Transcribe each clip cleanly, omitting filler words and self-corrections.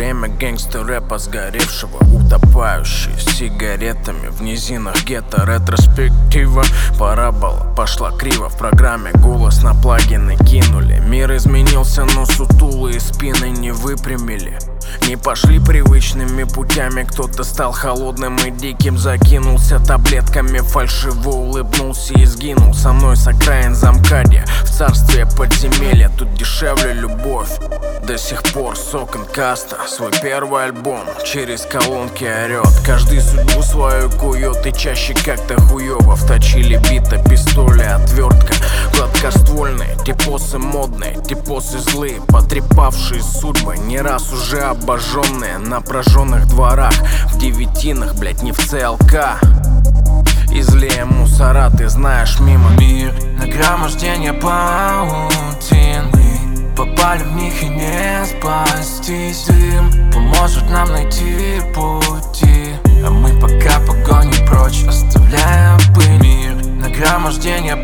Время гэнгстер-рэпа сгоревшего, утопающий сигаретами в низинах гетто. Ретроспектива парабола пошла криво. В программе голос на плагины кинули. Мир изменился, но сутулые спины не выпрямили. Не пошли привычными путями, кто-то стал холодным и диким. Закинулся таблетками, фальшиво улыбнулся и сгинул. Со мной с окраин замкадья в царстве подземелья. Тут дешевле любовь. До сих пор Сокон Каста свой первый альбом через колонки орет. Каждый судьбу свою кует, и чаще как-то хуёво. Вточили бита, пистоли, отвертка, гладкоствольные. Типосы модные, типосы злые, потрепавшие судьбы, не раз уже обожженные на прожженных дворах. В девятинах, блять, не в ЦЛК. И злее мусора, ты знаешь, мимо. Мир нагромождение паутин. Мы попали в них и не спастись. Дым поможет нам найти пути, а мы пока погоним прочь, оставляя пыль. Мир нагромождение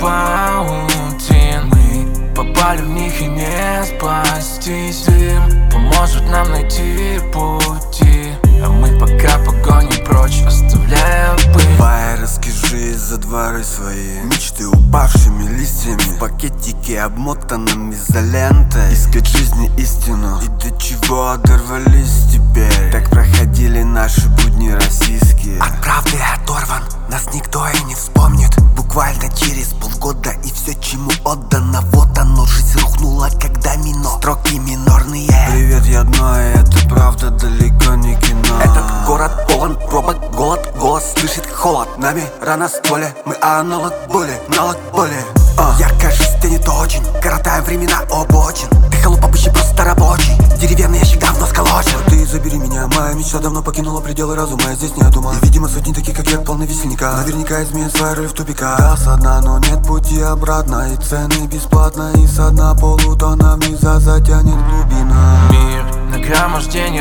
паутин. Мы попали в них и не спастись. Дым поможет нам найти пути, а мы пока погоним прочь, оставляя пыль. Давай расскажи за дворы свои мечты упавшими листьями, в пакетике обмотанным изолентой. Искать жизни истину, и до чего дорвались теперь. Так проходили наши будни российские. От правды оторван, нас никто и не вспомнит. Буквально через полгода и все, чему отдано, вот оно. Жизнь рухнула, когда мино, строки минорные. Привет, я дно, и это правда далеко не кино. Этот город полон пробок, голод, голос слышит холод. Нами рана стволе, мы аналог боли, налог боли. Яркая жизнь тянет очень, коротаем времена обочин. Ты холоп обычный, просто рабочий, деревянный ящик давно сколочен. Ты забери меня, моя мечта давно покинула пределы разума. Я здесь нет ума, и видимо сотни таких, как я, полны весельника. Наверняка изменят свои роли в тупиках. Да, со дна, но нет пути обратно, и цены бесплатно. И со дна полутона вниз затянет глубина. Мир нагромождение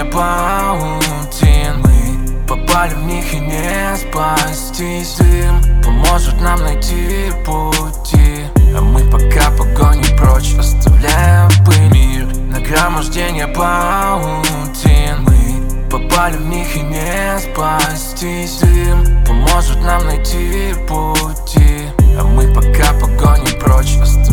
паутин. Мы попали в них и не спастись. Дым поможет нам найти пути, а мы пока погоним прочь, оставляя пыль. Мир нагромождение паутин. Мы попали в них и не спастись. Дым поможет нам найти пути, а мы пока погоним прочь, оставляя